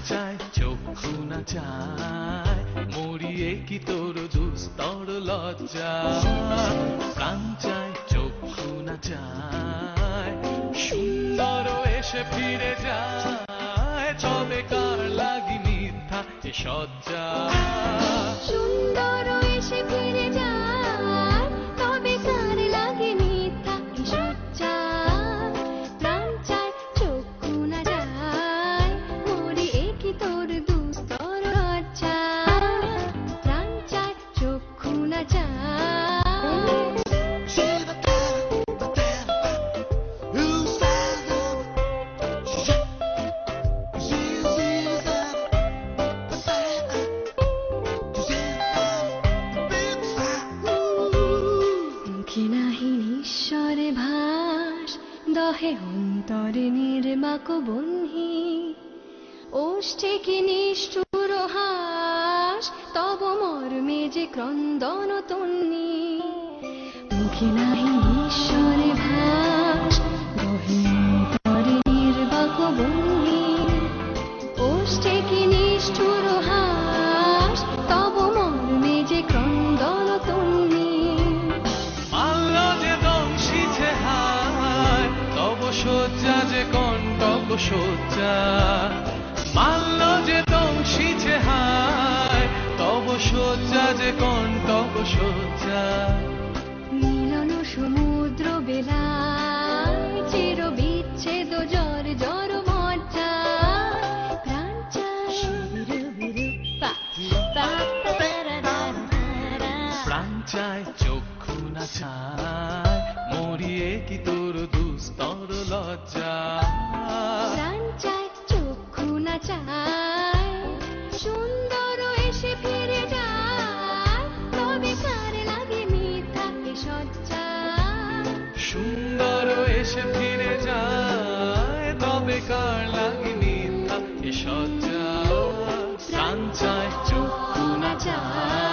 চায় চক্ষু না চায় মরিয়ে কি তোর দুস্তর লজ্জা প্রাণ চায় চক্ষু না চায় সুন্দর এসে ফিরে যায় তবে কার লাগি মিথ্যা এ সজ্জা সুন্দর এসে ফিরে যায় তবে কার লাগে মিথ্যা এ সজ্জা প্রাণ চায় চক্ষু না যায় মরিয়ে কি তোর দুস্তর লজ্জা প্রাণ চায় চক্ষু না যায় ঈশ্বরে ভাস দহে অন্তরে নির্বাক বহ্নি ওষ্ঠে কি নিষ্ঠুর হাস তব মর্মে যে ক্রন্দন তন্নি মুখে নাহি ঈশ্বরে ভাস দহে অন্তরে নির্বাক বহ্নি ওষ্ঠে কি নিষ্ঠুর হাস তব মর্মে যে ক্রন্দন তন্নি সজ্জা যে কণ্টক সজ্জা মাল্য যে দংশিছে হায় তব সজ্জা যে কণ্টক সজ্জা মিলন সমুদ্র বেলায় চির বিচ্ছেদ জর জর মজ্জা প্রাণ চায় প্রাণ চায় চক্ষু না চায় মরিয়ে কি তোর দুস্তর লজ্জা প্রাণ চায় চক্ষু না চায় সুন্দর এসে ফিরে যায় তবে কার লাগে মিথ্যা এ সজ্জা সুন্দর এসে ফিরে যায় তবে কার লাগে মিথ্যা এ সজ্জা প্রাণ চায় চক্ষু না চায়